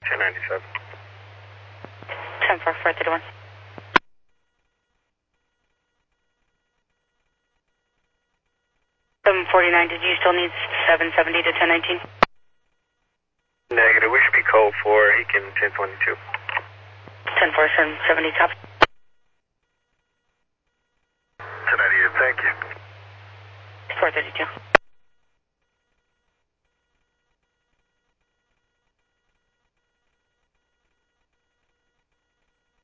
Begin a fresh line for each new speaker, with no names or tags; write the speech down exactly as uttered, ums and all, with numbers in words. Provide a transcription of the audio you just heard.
ten ninety-seven.
ten four, four thirty-one. seven forty-nine, did you still need seven seventy to ten nineteen?
Negative, we should be code for Aiken ten twenty-two.
ten four, seven seventy, copy.
ten ninety-eight, thank you.
four thirty-two.